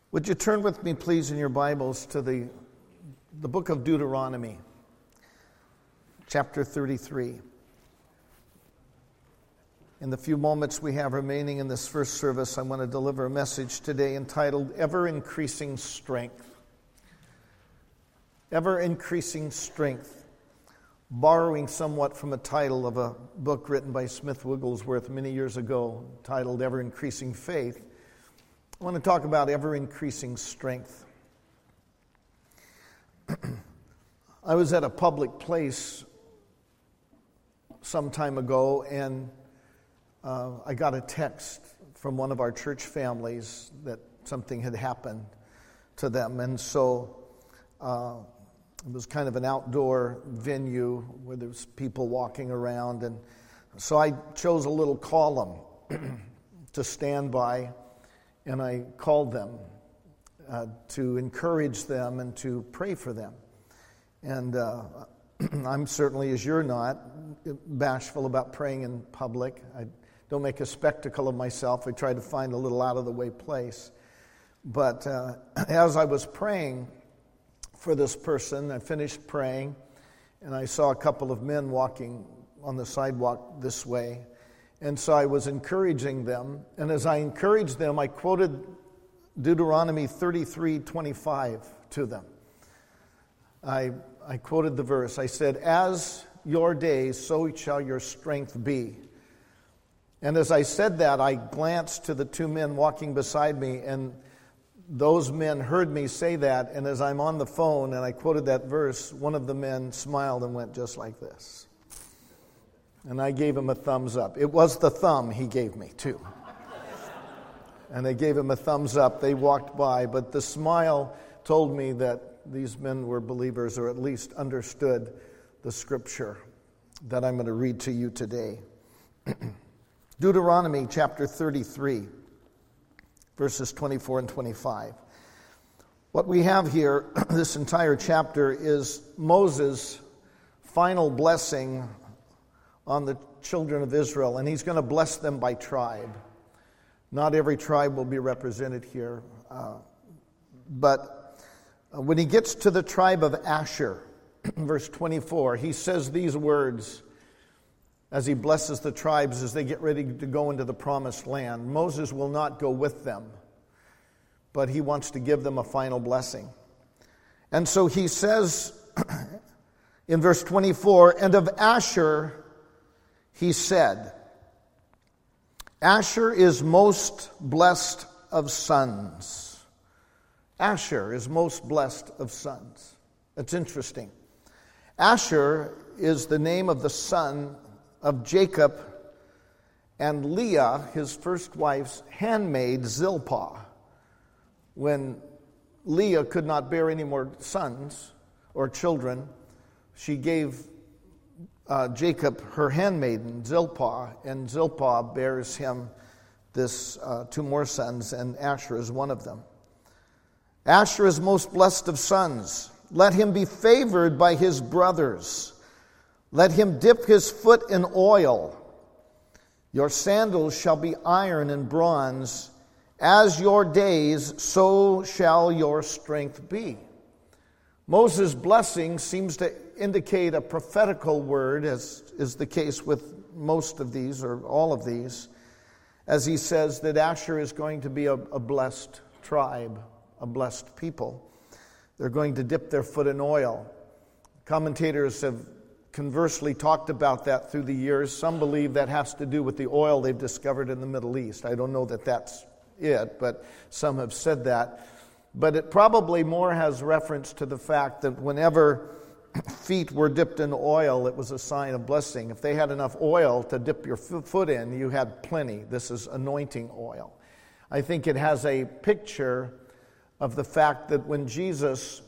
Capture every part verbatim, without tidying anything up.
Would you turn with me, please, in your Bibles to the, the book of Deuteronomy, chapter thirty-three. In the few moments we have remaining in this first service, I want to deliver a message today entitled Ever-Increasing Strength. Ever-Increasing Strength, borrowing somewhat from a title of a book written by Smith Wigglesworth many years ago, titled Ever-Increasing Faith. I want to talk about ever-increasing strength. I was at a public place some time ago, and uh, I got a text from one of our church families that something had happened to them. And so uh, it was kind of an outdoor venue where there was people walking around. And so I chose a little column to stand by. And I called them uh, to encourage them and to pray for them. And uh, I'm certainly, as you're not, bashful about praying in public. I don't make a spectacle of myself. I try to find a little out-of-the-way place. But uh, as I was praying for this person, I finished praying, and I saw a couple of men walking on the sidewalk this way. And so I was encouraging them, and as I encouraged them, I quoted Deuteronomy thirty-three twenty-five to them. I, I quoted the verse. I said, "As your days, so shall your strength be." And as I said that, I glanced to the two men walking beside me, and those men heard me say that, and as I'm on the phone and I quoted that verse, one of the men smiled and went just like this. And I gave him a thumbs up. It was the thumb he gave me, too. And I gave him a thumbs up. They walked by, but the smile told me that these men were believers, or at least understood the scripture that I'm going to read to you today. Deuteronomy chapter thirty-three, verses twenty-four and twenty-five. What we have here, this entire chapter, is Moses' final blessing on the children of Israel, and he's going to bless them by tribe. Not every tribe will be represented here, uh, but when he gets to the tribe of Asher, verse twenty-four, he says these words as he blesses the tribes as they get ready to go into the promised land. Moses will not go with them, but he wants to give them a final blessing. And so he says in verse twenty-four, "And of Asher he said, Asher is most blessed of sons." Asher is most blessed of sons. That's interesting. Asher is the name of the son of Jacob and Leah, his first wife's handmaid, Zilpah. When Leah could not bear any more sons or children, she gave Uh, Jacob, her handmaiden, Zilpah, and Zilpah bears him this uh, two more sons, and Asher is one of them. Asher is most blessed of sons. Let him be favored by his brothers. Let him dip his foot in oil. Your sandals shall be iron and bronze. As your days, so shall your strength be. Moses' blessing seems to indicate a prophetical word, as is the case with most of these, or all of these, as he says that Asher is going to be a, a blessed tribe, a blessed people. They're going to dip their foot in oil. Commentators have conversely talked about that through the years. Some believe that has to do with the oil they've discovered in the Middle East. I don't know that that's it, but some have said that. But it probably more has reference to the fact that whenever feet were dipped in oil, it was a sign of blessing. If they had enough oil to dip your foot in, you had plenty. This is anointing oil. I think it has a picture of the fact that when Jesus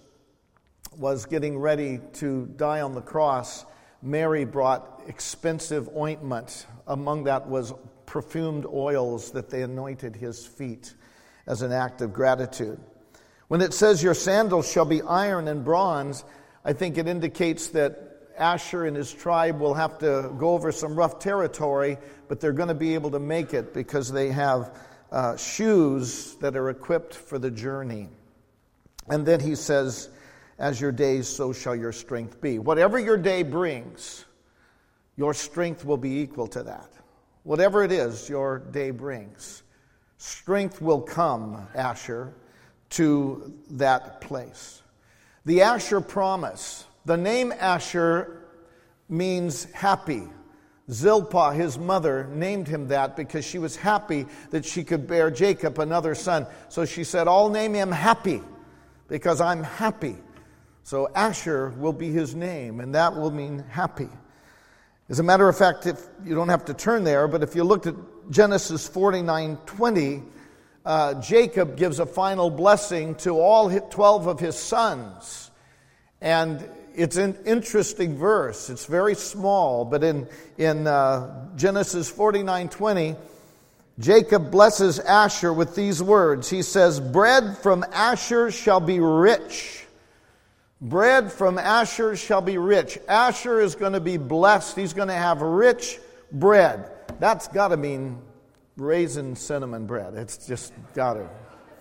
was getting ready to die on the cross, Mary brought expensive ointment. Among that was perfumed oils that they anointed his feet as an act of gratitude. When it says your sandals shall be iron and bronze, I think it indicates that Asher and his tribe will have to go over some rough territory, but they're going to be able to make it because they have uh, shoes that are equipped for the journey. And then he says, as your days, so shall your strength be. Whatever your day brings, your strength will be equal to that. Whatever it is your day brings, strength will come, Asher, to that place. The Asher promise. The name Asher means happy. Zilpah, his mother, named him that because she was happy that she could bear Jacob another son. So she said, I'll name him Happy because I'm happy. So Asher will be his name, and that will mean happy. As a matter of fact, if you don't have to turn there, but if you looked at Genesis forty-nine twenty, uh, Jacob gives a final blessing to all twelve of his sons. And it's an interesting verse. It's very small, but in, in uh, Genesis forty-nine twenty, Jacob blesses Asher with these words. He says, bread from Asher shall be rich. Bread from Asher shall be rich. Asher is going to be blessed. He's going to have rich bread. That's got to mean raisin cinnamon bread. It's just got to.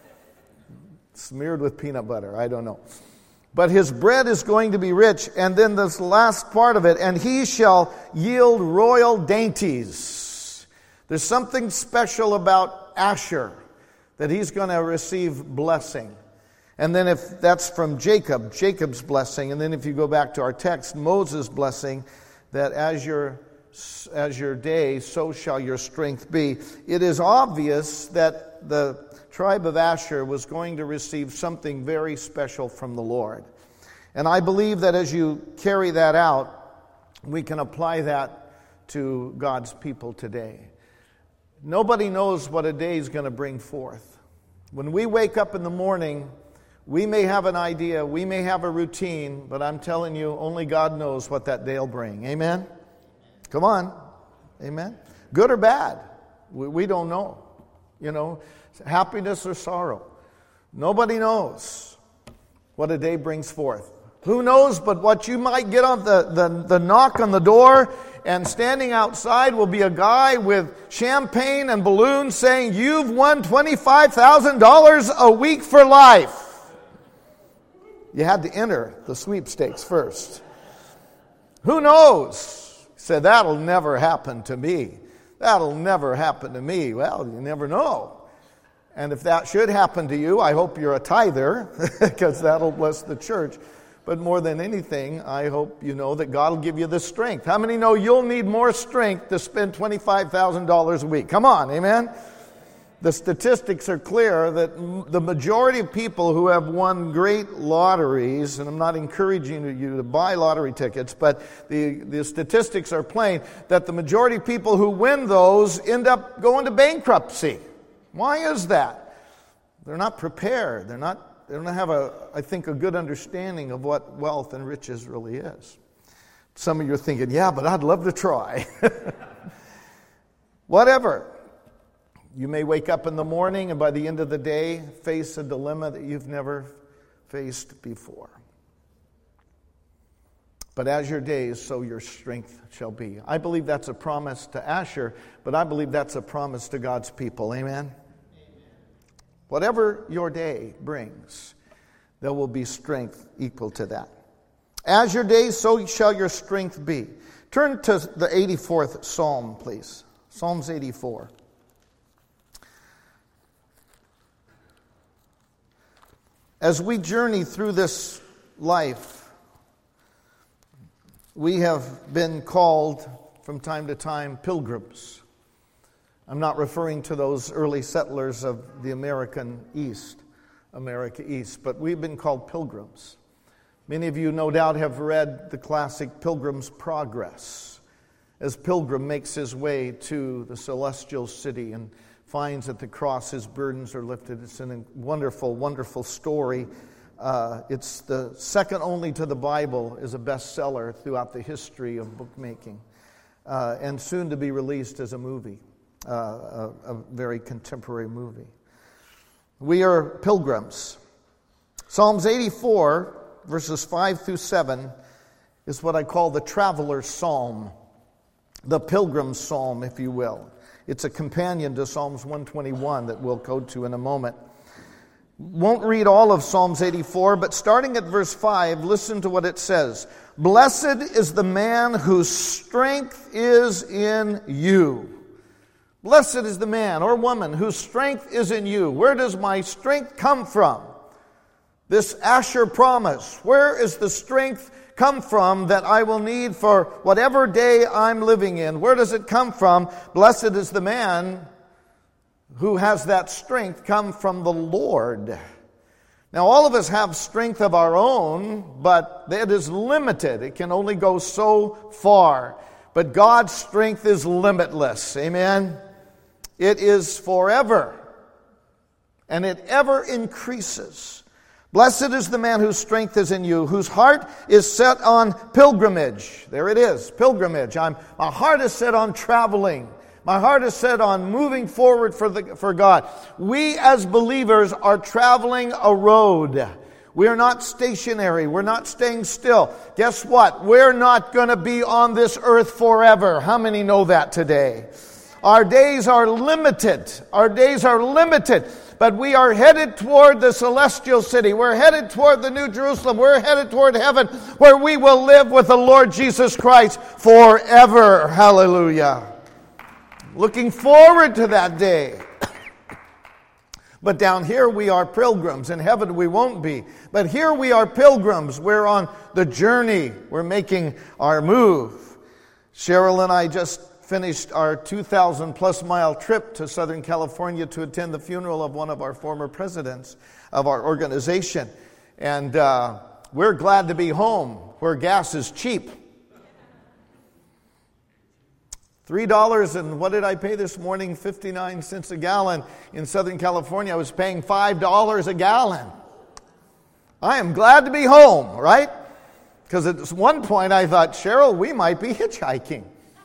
Smeared with peanut butter. I don't know. But his bread is going to be rich. And then this last part of it, and he shall yield royal dainties. There's something special about Asher, that he's going to receive blessing. And then if that's from Jacob, Jacob's blessing. And then if you go back to our text, Moses' blessing, that as your, as your day, so shall your strength be. It is obvious that the tribe of Asher was going to receive something very special from the Lord. And I believe that as you carry that out, we can apply that to God's people today. Nobody knows what a day is going to bring forth. When we wake up in the morning, we may have an idea, we may have a routine, but I'm telling you, only God knows what that day will bring. Amen? Come on. Amen? Good or bad, we, we don't know. You know, happiness or sorrow. Nobody knows what a day brings forth. Who knows but what you might get on the, the, the knock on the door, and standing outside will be a guy with champagne and balloons saying, you've won twenty-five thousand dollars a week for life. You had to enter the sweepstakes first. Who knows? He said, that'll never happen to me. That'll never happen to me. Well, you never know. And if that should happen to you, I hope you're a tither, because that'll bless the church. But more than anything, I hope you know that God will give you the strength. How many know you'll need more strength to spend twenty-five thousand dollars a week? Come on, amen? The statistics are clear that the majority of people who have won great lotteries, and I'm not encouraging you to buy lottery tickets, but the, the statistics are plain that the majority of people who win those end up going to bankruptcy. Why is that? They're not prepared. They're not, they don't have, a, I think, a good understanding of what wealth and riches really is. Some of you are thinking, yeah, but I'd love to try. Whatever. You may wake up in the morning and by the end of the day face a dilemma that you've never faced before. But as your days, so your strength shall be. I believe that's a promise to Asher, but I believe that's a promise to God's people. Amen? Amen. Whatever your day brings, there will be strength equal to that. As your days, so shall your strength be. Turn to the eighty-fourth Psalm, please. Psalms eighty-four. As we journey through this life, we have been called from time to time pilgrims. I'm not referring to those early settlers of the American East, America East, but we've been called pilgrims. Many of you no doubt have read the classic Pilgrim's Progress, as Pilgrim makes his way to the celestial city and finds at the cross his burdens are lifted. It's a wonderful, wonderful story. Uh, it's the second only to the Bible is a bestseller throughout the history of bookmaking, uh, and soon to be released as a movie, uh, a, a very contemporary movie. We are pilgrims. Psalms eighty-four, verses five through seven, is what I call the traveler's psalm, the pilgrim's psalm, if you will. It's a companion to Psalms one twenty-one that we'll go to in a moment. Won't read all of Psalms eighty-four, but starting at verse five, listen to what it says. Blessed is the man whose strength is in you. Blessed is the man or woman whose strength is in you. Where does my strength come from? This Asher promise. Where is the strength come from that I will need for whatever day I'm living in? Where does it come from? Blessed is the man who has that strength come from the Lord. Now, all of us have strength of our own, but it is limited. It can only go so far. But God's strength is limitless. Amen? It is forever. And it ever increases. Blessed is the man whose strength is in you, whose heart is set on pilgrimage. There it is, pilgrimage. I'm, my heart is set on traveling. My heart is set on moving forward for, the, for God. We as believers are traveling a road. We are not stationary. We're not staying still. Guess what? We're not going to be on this earth forever. How many know that today? Our days are limited. Our days are limited. But we are headed toward the celestial city. We're headed toward the New Jerusalem. We're headed toward heaven, where we will live with the Lord Jesus Christ forever. Hallelujah. Looking forward to that day. But down here we are pilgrims. In heaven we won't be. But here we are pilgrims. We're on the journey. We're making our move. Cheryl and I just finished our two thousand plus mile trip to Southern California to attend the funeral of one of our former presidents of our organization. And uh, we're glad to be home where gas is cheap. Three dollars and what did I pay this morning? fifty-nine cents a gallon. In Southern California, I was paying five dollars a gallon. I am glad to be home, right? Because at one point I thought, Cheryl, we might be hitchhiking.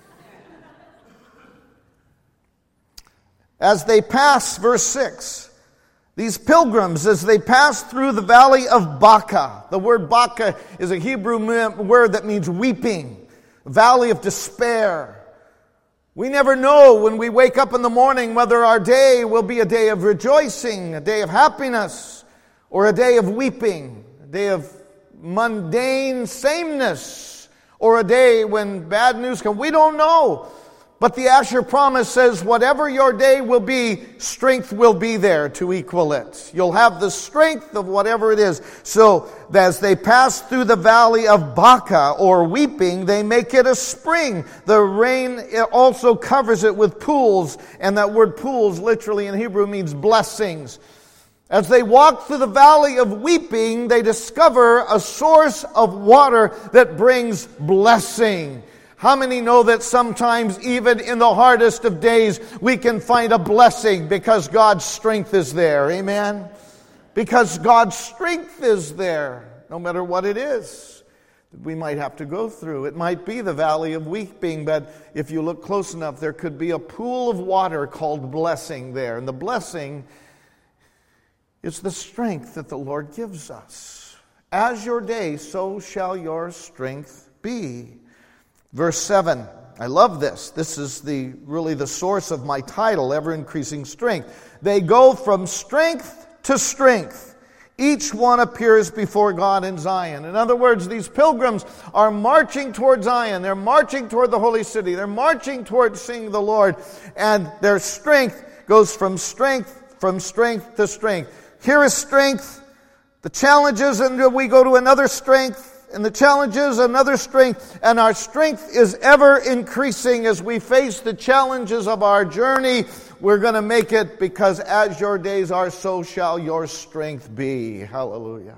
As they pass, verse six, these pilgrims, as they pass through the valley of Baca. The word Baca is a Hebrew word that means weeping, valley of despair. We never know when we wake up in the morning whether our day will be a day of rejoicing, a day of happiness, or a day of weeping, a day of mundane sameness, or a day when bad news comes. We don't know. But the Asher promise says, whatever your day will be, strength will be there to equal it. You'll have the strength of whatever it is. So, as they pass through the valley of Baca, or weeping, they make it a spring. The rain also covers it with pools, and that word pools literally in Hebrew means blessings. As they walk through the valley of weeping, they discover a source of water that brings blessing. How many know that sometimes, even in the hardest of days, we can find a blessing because God's strength is there? Amen? Because God's strength is there, no matter what it is that we might have to go through. It might be the valley of weeping, but if you look close enough, there could be a pool of water called blessing there. And the blessing is the strength that the Lord gives us. As your day, so shall your strength be. Verse seven, I love this. This is the really the source of my title, Ever-Increasing Strength. They go from strength to strength. Each one appears before God in Zion. In other words, these pilgrims are marching toward Zion. They're marching toward the holy city. They're marching toward seeing the Lord. And their strength goes from strength, from strength to strength. Here is strength. The challenges, and we go to another strength. And the challenge is another strength, and our strength is ever increasing as we face the challenges of our journey. We're going to make it, because as your days are, so shall your strength be. Hallelujah.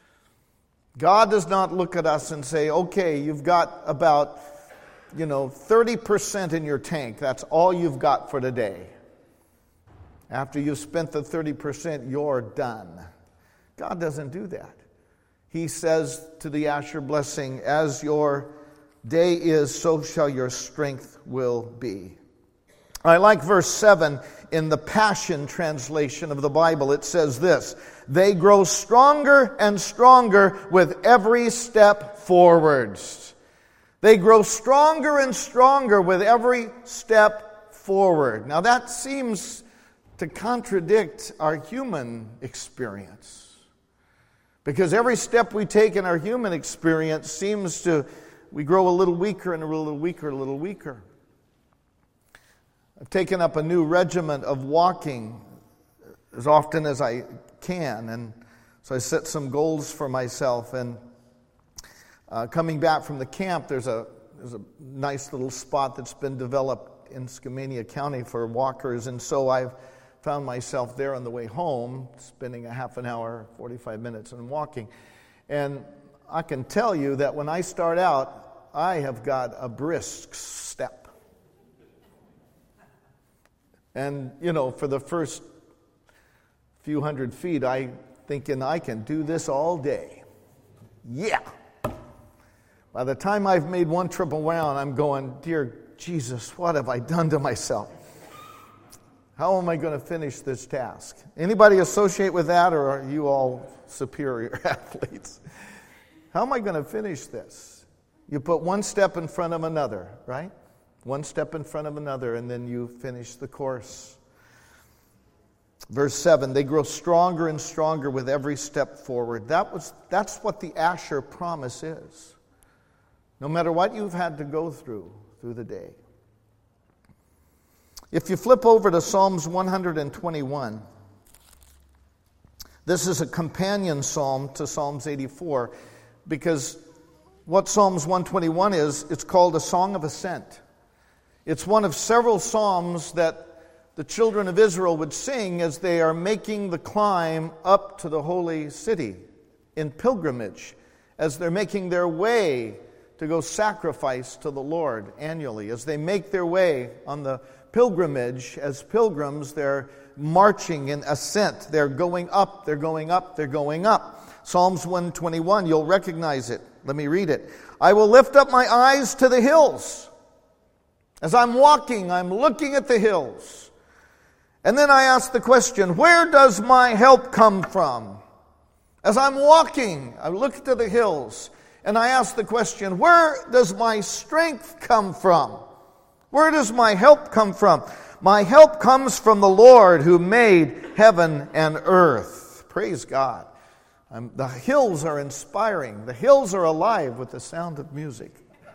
God does not look at us and say, okay, you've got about, you know, thirty percent in your tank. That's all you've got for today. After you've spent the thirty percent, you're done. God doesn't do that. He says to the Asher blessing, as your day is, so shall your strength will be. I like verse seven in the Passion translation of the Bible. It says this, they grow stronger and stronger with every step forwards. They grow stronger and stronger with every step forward. Now that seems to contradict our human experience, because every step we take in our human experience seems to, we grow a little weaker and a little weaker, a little weaker. I've taken up a new regimen of walking as often as I can, and so I set some goals for myself. And uh, coming back from the camp, there's a there's a nice little spot that's been developed in Skamania County for walkers, and so I've found myself there on the way home, spending a half an hour, forty-five minutes, and walking. And I can tell you that when I start out, I have got a brisk step. And, you know, for the first few hundred feet, I thinking I can do this all day. Yeah. By the time I've made one trip around, I'm going, dear Jesus, what have I done to myself? How am I going to finish this task? Anybody associate with that, or are you all superior athletes? How am I going to finish this? You put one step in front of another, right? One step in front of another, and then you finish the course. Verse seven, they grow stronger and stronger with every step forward. That was, that's what the Asher promise is. No matter what you've had to go through, through the day. If you flip over to Psalms one twenty-one, this is a companion psalm to Psalms eighty-four, because what Psalms one twenty-one is, it's called a song of ascent. It's one of several psalms that the children of Israel would sing as they are making the climb up to the holy city in pilgrimage, as they're making their way to go sacrifice to the Lord annually. As they make their way on the pilgrimage as pilgrims, they're marching in ascent. They're going up, they're going up, they're going up. Psalms one twenty-one, you'll recognize it. Let me read it. I will lift up my eyes to the hills. As I'm walking, I'm looking at the hills. And then I ask the question, where does my help come from? As I'm walking, I look to the hills, and I ask the question, where does my strength come from? Where does my help come from? My help comes from the Lord who made heaven and earth. Praise God. Um, the hills are inspiring. The hills are alive with the sound of music.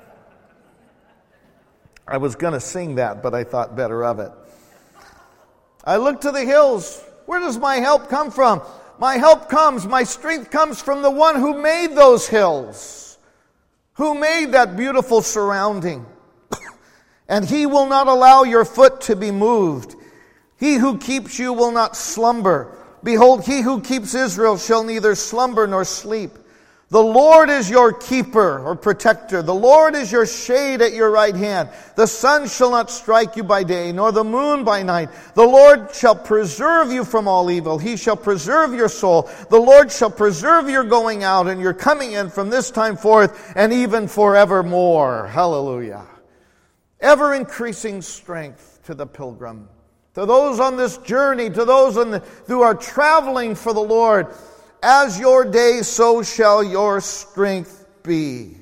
I was going to sing that, but I thought better of it. I look to the hills. Where does my help come from? My help comes, my strength comes from the one who made those hills, who made that beautiful surrounding. And he will not allow your foot to be moved. He who keeps you will not slumber. Behold, he who keeps Israel shall neither slumber nor sleep. The Lord is your keeper or protector. The Lord is your shade at your right hand. The sun shall not strike you by day, nor the moon by night. The Lord shall preserve you from all evil. He shall preserve your soul. The Lord shall preserve your going out and your coming in from this time forth and even forevermore. Hallelujah. Ever increasing strength to the pilgrim, to those on this journey, to those on the, who are traveling for the Lord. As your day, so shall your strength be.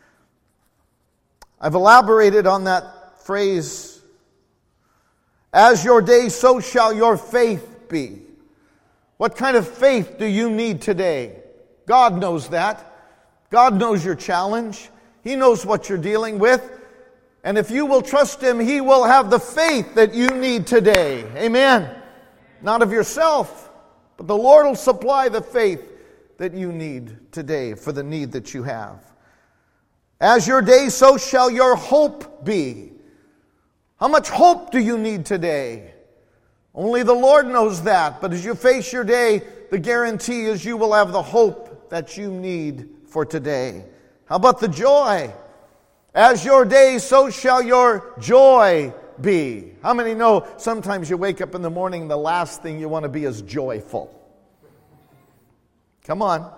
I've elaborated on that phrase. As your day, so shall your faith be. What kind of faith do you need today? God knows that. God knows your challenge. He knows what you're dealing with. And if you will trust Him, He will have the faith that you need today. Amen. Not of yourself, but the Lord will supply the faith that you need today for the need that you have. As your day, so shall your hope be. How much hope do you need today? Only the Lord knows that. But as you face your day, the guarantee is you will have the hope that you need for today. How about the joy? As your day, so shall your joy be. How many know sometimes you wake up in the morning, the last thing you want to be is joyful? Come on.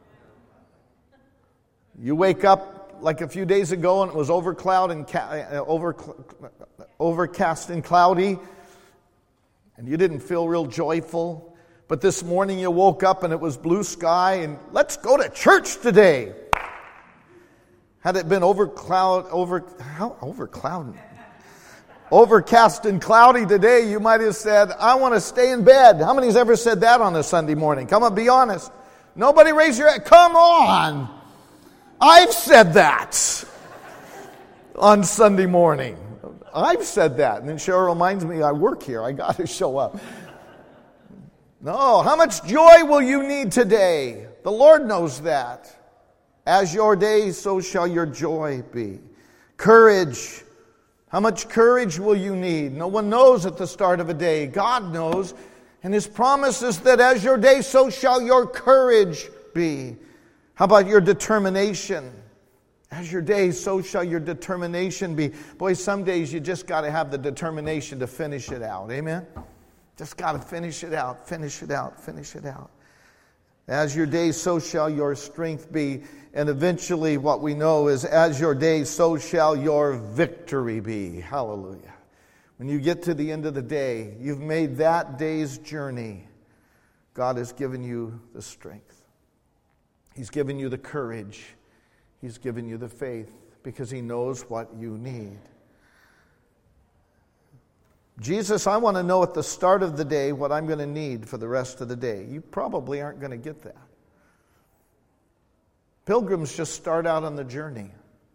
You wake up like a few days ago and it was overcloud and ca- over, overcast and cloudy, and you didn't feel real joyful. But this morning you woke up and it was blue sky and let's go to church today. Had it been over cloud, over, how, over cloud? Overcast and cloudy today, you might have said, I want to stay in bed. How many's ever said that on a Sunday morning? Come on, be honest. Nobody raise your hand. Come on. I've said that on Sunday morning. I've said that. And then Cheryl reminds me, I work here. I got to show up. No, how much joy will you need today? The Lord knows that. As your day, so shall your joy be. Courage. How much courage will you need? No one knows at the start of a day. God knows. And His promise is that as your day, so shall your courage be. How about your determination? As your day, so shall your determination be. Boy, some days you just got to have the determination to finish it out. Amen? Just got to finish it out, finish it out, finish it out. As your day, so shall your strength be. And eventually what we know is, as your day, so shall your victory be. Hallelujah. When you get to the end of the day, you've made that day's journey. God has given you the strength. He's given you the courage. He's given you the faith because He knows what you need. Jesus, I want to know at the start of the day what I'm going to need for the rest of the day. You probably aren't going to get that. Pilgrims just start out on the journey.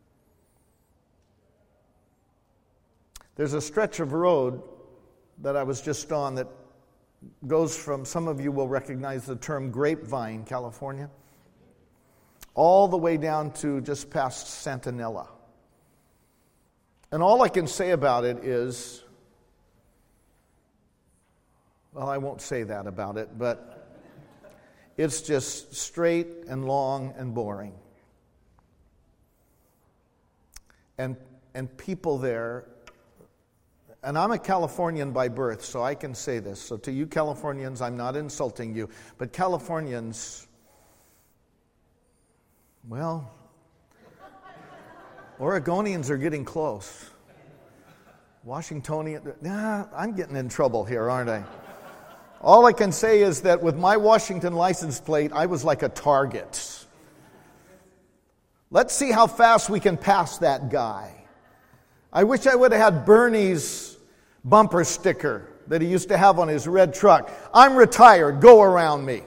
There's a stretch of road that I was just on that goes from, some of you will recognize the term Grapevine, California, all the way down to just past Santanella. And all I can say about it is, well, I won't say that about it, but it's just straight and long and boring. And and people there, and I'm a Californian by birth, so I can say this. So to you Californians, I'm not insulting you, but Californians, well, Oregonians are getting close. Washingtonian, nah, I'm getting in trouble here, aren't I? All I can say is that with my Washington license plate, I was like a target. Let's see how fast we can pass that guy. I wish I would have had Bernie's bumper sticker that he used to have on his red truck. I'm retired, go around me.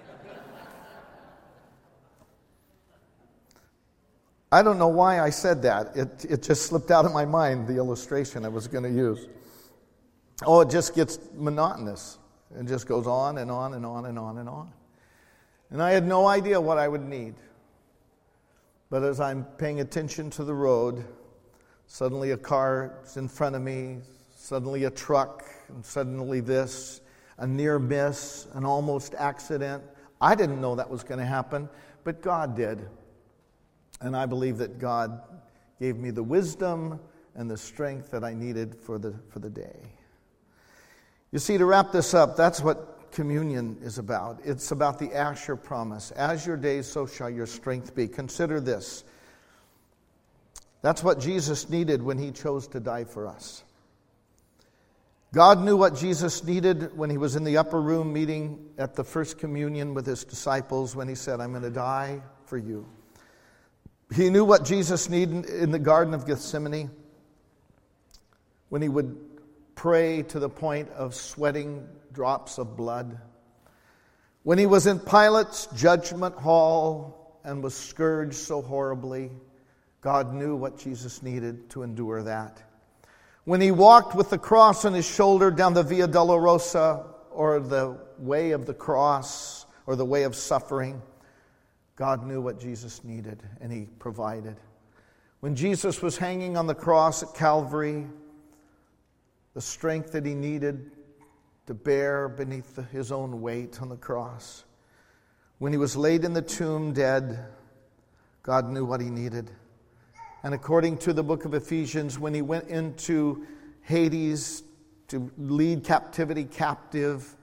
I don't know why I said that. It, it just slipped out of my mind, the illustration I was going to use. Oh, it just gets monotonous. It just goes on and on and on and on and on. And I had no idea what I would need. But as I'm paying attention to the road, suddenly a car is in front of me, suddenly a truck, and suddenly this, a near miss, an almost accident. I didn't know that was going to happen, but God did. And I believe that God gave me the wisdom and the strength that I needed for the for the day. You see, to wrap this up, that's what communion is about. It's about the Asher promise. As your days, so shall your strength be. Consider this. That's what Jesus needed when He chose to die for us. God knew what Jesus needed when He was in the upper room meeting at the first communion with His disciples when He said, I'm going to die for you. He knew what Jesus needed in the Garden of Gethsemane when He would pray to the point of sweating drops of blood. When He was in Pilate's judgment hall and was scourged so horribly, God knew what Jesus needed to endure that. When He walked with the cross on His shoulder down the Via Dolorosa, or the way of the cross, or the way of suffering, God knew what Jesus needed, and He provided. When Jesus was hanging on the cross at Calvary, the strength that He needed to bear beneath the, His own weight on the cross. When He was laid in the tomb dead, God knew what He needed. And according to the book of Ephesians, when He went into Hades to lead captivity captive,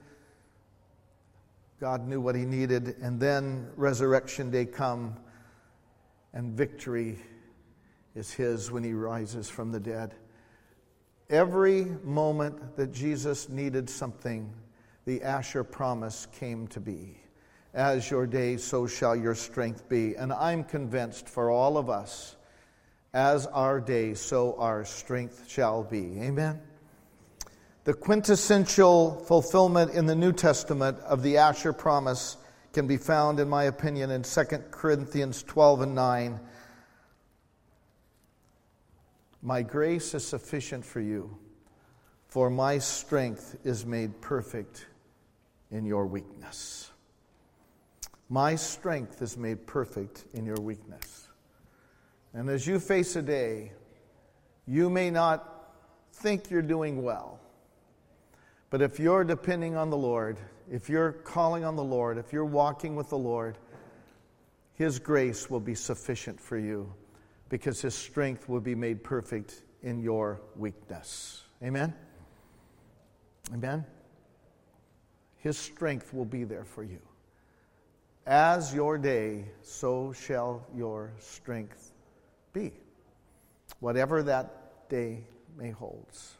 God knew what He needed. And then resurrection day come, and victory is His when He rises from the dead. Every moment that Jesus needed something, the Asher promise came to be. As your day, so shall your strength be. And I'm convinced for all of us As our day, so our strength shall be. Amen. The quintessential fulfillment in the New Testament of the Asher promise can be found, in my opinion, in Second Corinthians twelve and nine. My grace is sufficient for you, for my strength is made perfect in your weakness. My strength is made perfect in your weakness. And as you face a day, you may not think you're doing well. But if you're depending on the Lord, if you're calling on the Lord, if you're walking with the Lord, His grace will be sufficient for you, because His strength will be made perfect in your weakness. Amen? Amen? His strength will be there for you. As your day, so shall your strength be, whatever that day may holds.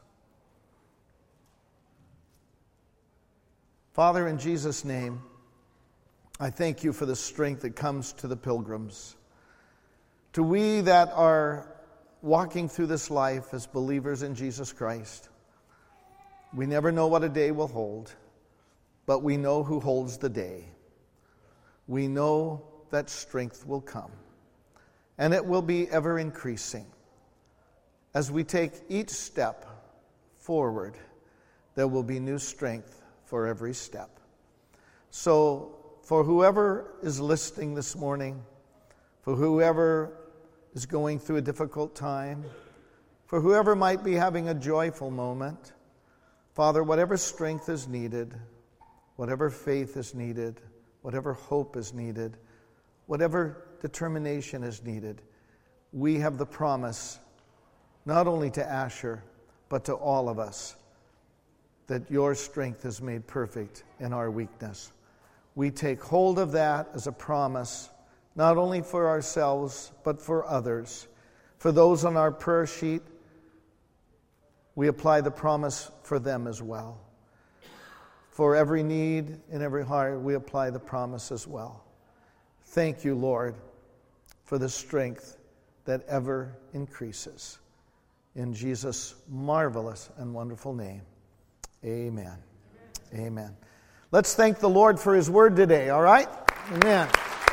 Father, in Jesus' name, I thank you for the strength that comes to the pilgrims. To we that are walking through this life as believers in Jesus Christ, we never know what a day will hold, but we know who holds the day. We know that strength will come, and it will be ever increasing. As we take each step forward, there will be new strength for every step. So, for whoever is listening this morning, for whoever is going through a difficult time, for whoever might be having a joyful moment, Father, whatever strength is needed, whatever faith is needed, whatever hope is needed, whatever determination is needed, we have the promise, not only to Asher, but to all of us, that your strength is made perfect in our weakness. We take hold of that as a promise, not only for ourselves, but for others. For those on our prayer sheet, we apply the promise for them as well. For every need in every heart, we apply the promise as well. Thank you, Lord, for the strength that ever increases. In Jesus' marvelous and wonderful name, amen. Amen. Amen. Let's thank the Lord for His word today, all right? Amen.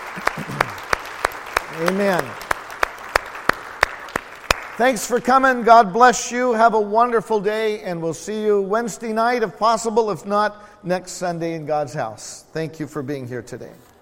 Amen. Thanks for coming. God bless you. Have a wonderful day, and we'll see you Wednesday night, if possible. If not, next Sunday in God's house. Thank you for being here today.